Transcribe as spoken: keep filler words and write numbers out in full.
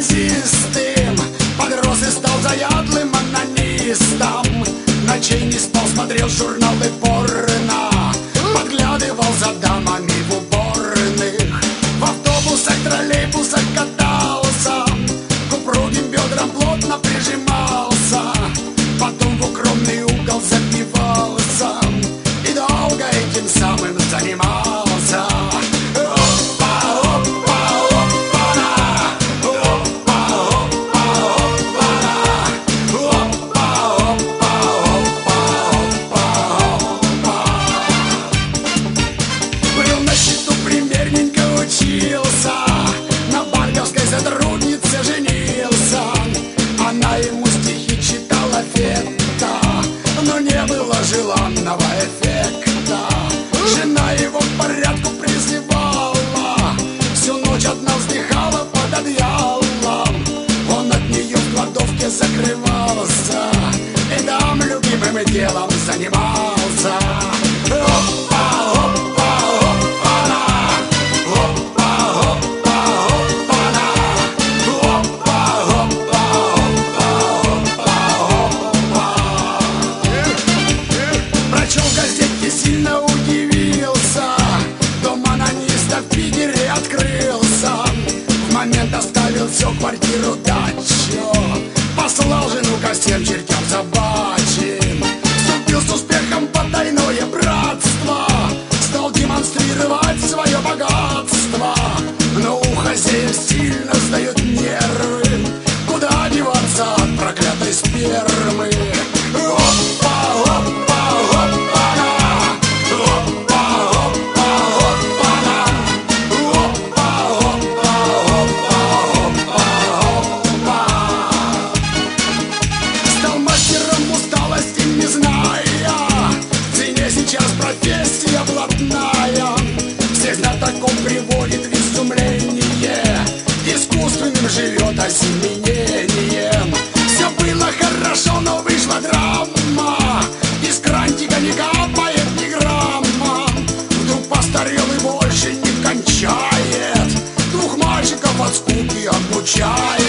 неказистым, подрос и стал заядлым анонистом. Ночей не спал, смотрел журналы порно, подглядывал за дамами в уборных. В автобусах, троллейбусах катался, к упругим бедрам плотно прижимался. Потом в укромный угол забивался и долго этим самым занимался. На банковской сотруднице женился. Она ему стихи читала фетта, но не было желанного эффекта. Жена его к порядку призывала, всю ночь одна вздыхала под одеялом. Он от нее в кладовке закрывался и там любимым делом занимался. Сильно удивился, дом анониста в Питере открылся. В момент оставил все, квартиру, дачу, послал жену ко всем чертям собачьим. Вступил с успехом в потайное братство, стал демонстрировать свое богатство. Но у хозяев сильно сдают нервы, куда деваться от проклятой спермы. Опа, опа, опа-на! Профессия блатная всех на таком приводит в изумление. Искусственным живет осеменением. Все было хорошо, но вышла драма. Из крантика не капает ни грамма. Вдруг постарел и больше не кончает. Двух мальчиков от скуки обучает.